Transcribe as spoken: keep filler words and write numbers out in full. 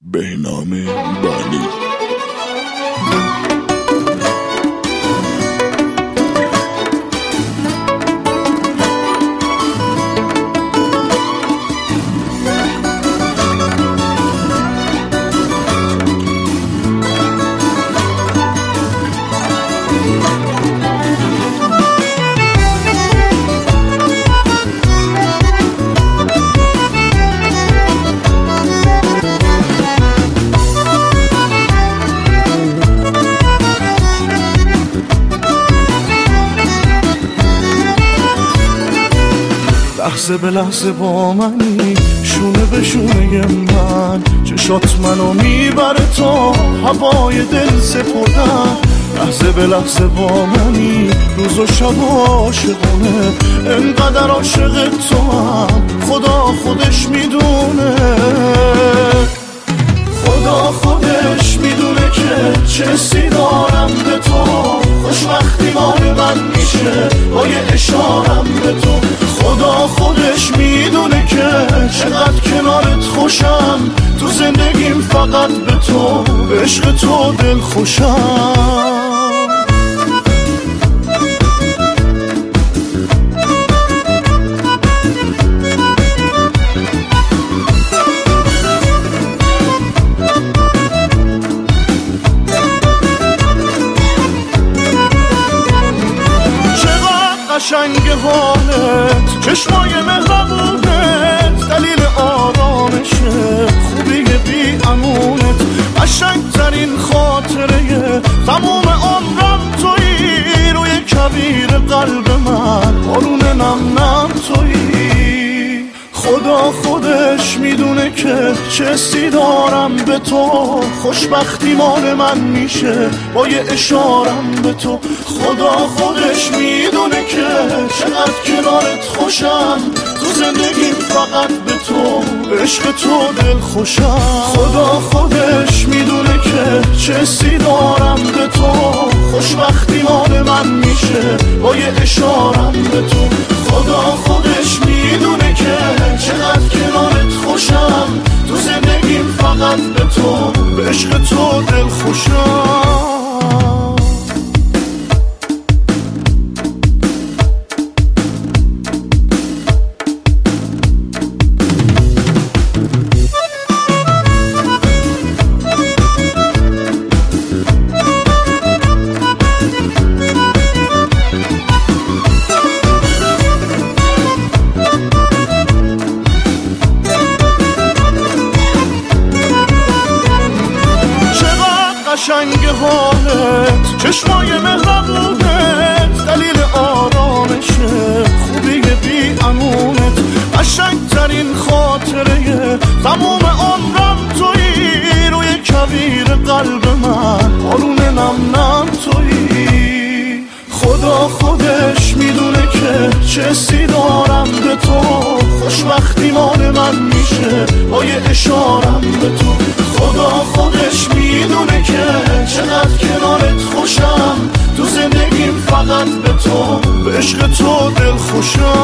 بهنام بانی. لحظه به لحظه با منی، شونه به شونه من، چشات منو میبره تا هوای دل سپردن. لحظه به لحظه با منی، روز و شب عاشقونه، انقدر عاشق تو هم خدا خودش میدونه. خدا خودش میدونه که چه حسی دارم به تو، خوشبختی مال من میشه با یه اشارم به تو. خدا خودش میدونه که چقدر کنارت خوشم، تو زندگیم فقط به تو، به عشق تو دل خوشم. قشنگ حالت، چشمای مهربونت، دلیل آرامشه، خوبی بی امونت، قشنگ ترین خاطره تموم عمرم تویی، روی کویر قلب من بارون نم نم تویی. خدا خودش میدونه که چه حسی دارم به تو، خوشبختی مال من میشه با یه اشارم به تو. خدا خودش میدونه که چقدر کنارت خوشم، تو زندگیم فقط به تو، به عشق تو دل خوشم. خدا خودش میدونه که چه حسی دارم به تو، خوشبختی مال من میشه با یه اشارم به تو. خدا خودش میدونه که چقدر کنارت خوشم، تو زندگیم فقط به تو، به عشق تو دل خوشم. قشنگ حالت، چشمای مهربونت، دلیل آرامشه، خوبی بی امونت، قشنگ ترین خاطره تموم عمرم تویی، روی کویر قلب من بارون نم نم تویی. خدا خودش میدونه که چه حسی دارم به تو، خوشبختی مال من میشه با یه اشارم به تو. خدا خودش میدونه که چقدر کنارت خوشم، تو زندگیم فقط به تو، به عشق تو دل خوشم.